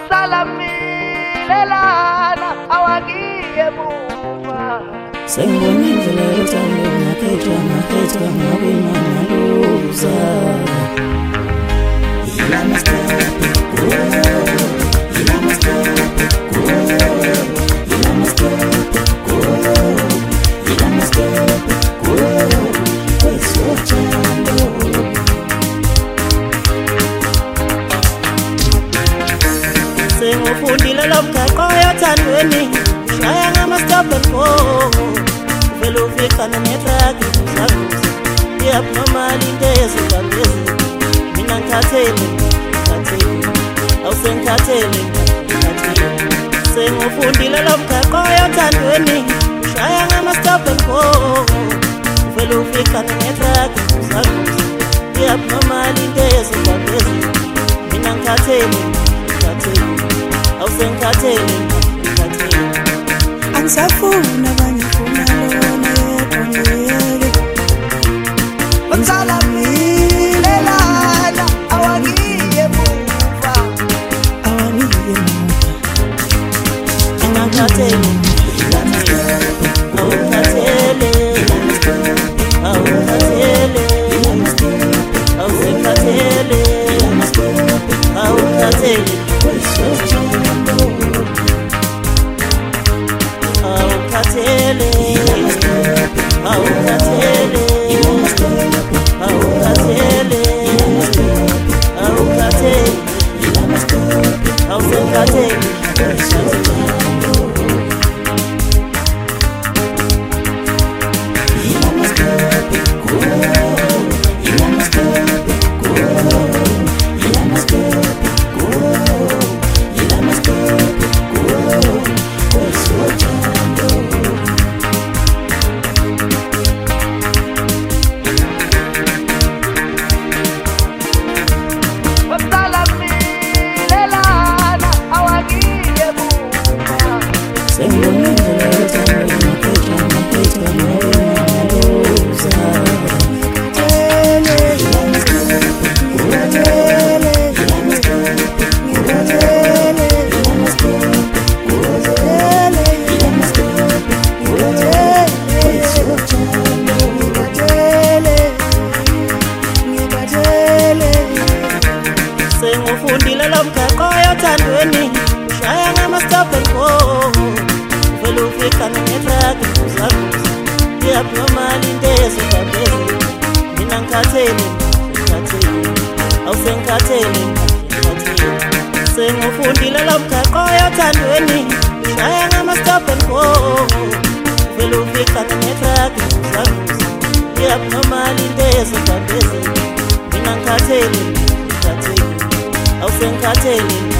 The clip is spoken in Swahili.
Salamelana awagiye muva Sengibona indlela yothando ngakhetha ngawina ngaluza Ilama step Ilama step Ilama step Ilama step kwesothando Sengufundile lo mgaqo yothandweni Shaya ngama-stop and go Vele ufikana netraki uzakuza I-abnormal into yezindabezi Mina ngikhathele Awusengikhathele Sengufundile lo mgaqo yothandweni Shaya ngama-stop and go Vele ufikana netraki uzakuza I-abnormal into yezindabezi Mina ngikhathele Awusengikhathele Angisafuna abangifuna lona yedwa ngiyeke Salamelana awagiye muva Angikhathele Awukhathele Awukhathele Awusengikhathele Awukhathele Awukhathele Awukhathele Awukhathele Awukhathele Awusengikhathele Salamelana awagiye muva Sengibona indlela yothando ngakhetha ngawina ngaluza Sengufundile lo mgaqo yothandweni Ushaya ngama-stop and go Vele ufikana netraki uzakuza I-abnormal into yezindabezi Mina ngikhathele Awusengikhathele Sengufundile lo mgaqo yothandweni Ushaya ngama-stop and go Vele ufikana netraki uzakuza I-abnormal into yezindabezi Mina ngikhathele Awusengikhathele